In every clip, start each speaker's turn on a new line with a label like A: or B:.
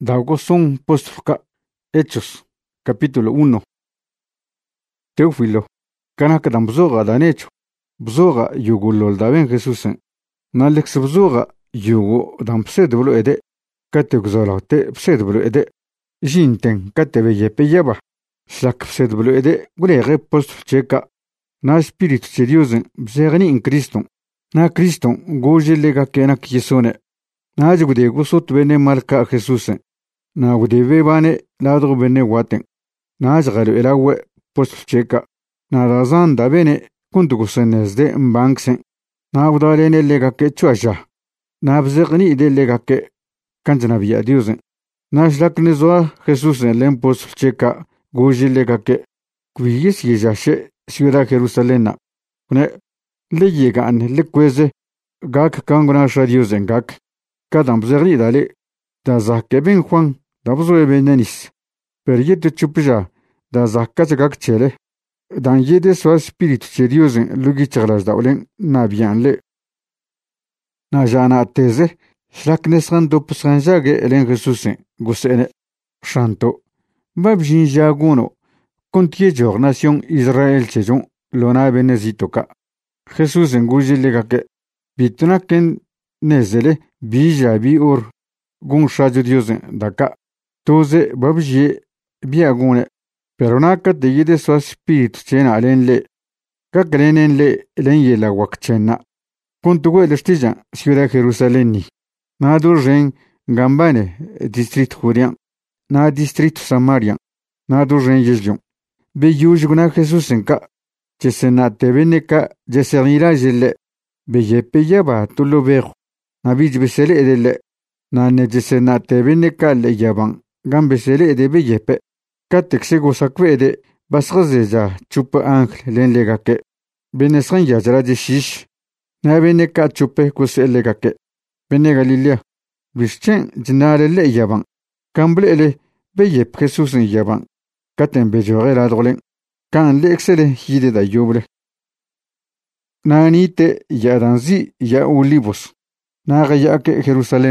A: Daugosun postfka Hechos, capítulo 1. Teófilo, kanakadan bzoga danecho, bzoga yugulol daben Jesusen, nalex bzoga yugo dan psedblo ede, kate gzolaute psedblo ede, jinten kate beyepe yaba, slak psedblo ede, gulege postf cheka, na espíritu de Diosen bzegni in Kriston, na Kriston gojelega kenak yesone, na jugude gusot bene malka Jesusen, na udebe bane ladro bene waten na zgalu elawe post cheka na razan da bene kuntu gusenesde mbanksen na udalene lega ke chuaja na bzegni de lega ke kanjana biya diusen na shlakne zoa Jesus len post cheka goji lega ke kuigis yeshe ciudad Jerusalén ne le llega an le kweze gak kangona shadiusen gak kadam bzegni dale da zakeben Juan da bzoe benenis per yete chupja da zakkache gakchele dan yede so spirit seriosen lugi chaglas da olen na bianle na jana teze shlaknesran do pusranjage elen Jesusen gusene shanto babjin jaguno kontie jornation Israel chejon lona benezitoka Jesusen gujilega ke bitnaken nezele bija bi or gun shajo diosen daka toze babje biagune peronaka de yede so spirit chena alenle kakrenenle lenye la wakchena kuntugo elestijan ciudad Jerusalén na durren gambane district Judea na district Samaria na durren yezjon be yujguna Jesusenka chesena tebeneka jesenira jelle be yepeya ba tulobero na bijbesele edele na nejesena tebeneka le yaban gambesele edebe yepe katekse gosakwe ede basgazeja chupa ángel len legake benesran yajra de shish na beneka chupe kuselegake bene Galilea bischen jinare le yaban kamble ele be yep Jesus en yaban katen bejore la drolen kan le excele hide da yoble nanite yadanzi ya olivos na gayake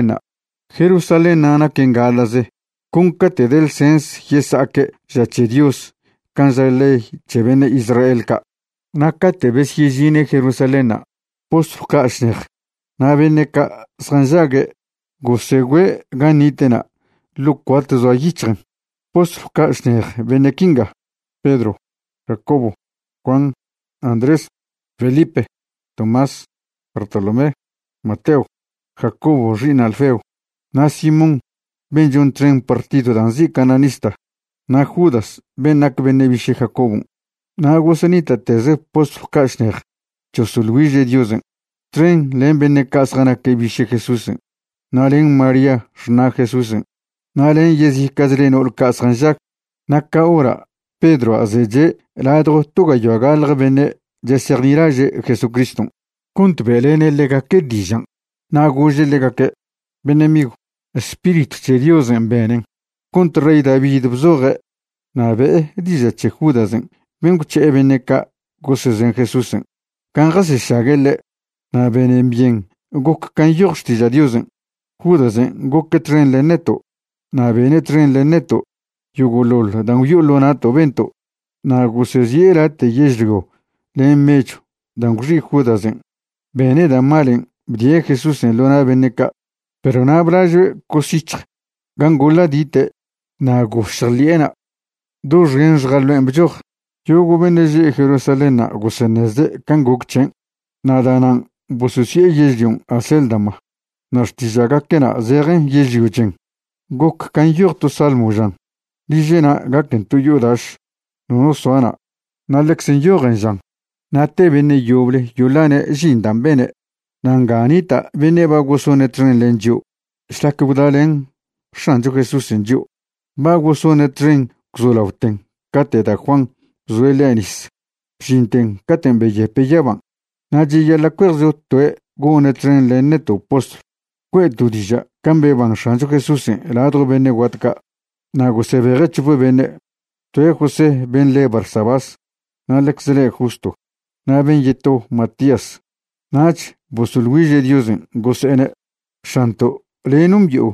A: Jerusalén nana kengalaze kunkate del sens yesake yache Dios kanzale chebene Israel ka nakate besjine Jerusalén postfuka ashnech na beneka sanjage gosegwe ganitena lukwat zoyichren postfuka ashnech benekinga Pedro, Jacobo, Juan, Andrés, Felipe, Tomás, Bartolomé, Mateo, Jacobo rin Alfeo, na Simón ben John tren partido danzi cananista, na Judas ben nak benevishe Jacobo, na gosanita teze post kashner, chosulwije Diosen, tren len benekas gana ke vishe Jesusen, na len María shna Jesusen, na len yezi kazlen ol kasranjak, na kaora Pedro azeje ladro tuga yogal bene jeserniraje Jesucristo, kunt belene lega ke dijan, na goje lega ke benemigo Espíritu de Dios en benen. Contra rey David bzoge. Na be dice che Judasen. Vengo che ebeneka goses en Jesusen. Kan gase shagele. Na benen bien. Gok kan yorshti ja Diosen. Judasen gok tren le neto. Na bene tren le neto. Yugolol dan yulonato bento. Na goses yera te yeshgo. Le mecho. Dan gri Judasen. Bene da malen. Bdie Jesusen lona beneka. Pero na braje kosich gangola dite na goshrliena do rens galwen bjokh yogo beneje Jerusalén na gosenezde kangokchen na danan bosusie yejun aseldama nartijaga kena zeren yejuchen gok kan yurtu salmujan lijena gaken tu yudash no soana na lexen yorenjan na te bene yoble yulane jindam bene Nanganita veneba gosone tren lenjo. Shlake budalen shanjo Jesús en yo. Ba gosone tren xolauten. Kate da Juan zuelenis. Shinten katen beye peyaban. Naji ya la cuerzo tue gone tren le neto post. Kwe dudija kambe ban shanjo Jesús en ladro bene watka. Nago se chupe bene. Tue José ben le Barsabas. Na lexele justo. Na ben yeto Matías. Nach bosulwije Diosen gosene shanto lenum yo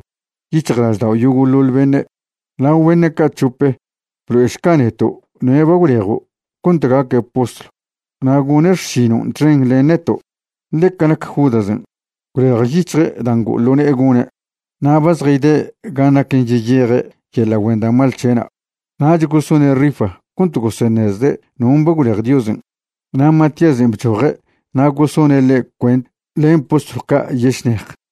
A: yichqrasdaw yugulul bene law bene ka chupe pero escaneto nueva griego kuntaga que apóstol naguner shino tren leneto lekanak judasen grigichre dangu lone egune nabas ride gana kinjiyere que la wenda malchena najkusune rifa kuntukusenesde numba grieg diosen na Matías en bchore na gusone le kwent le impostruka yeshnek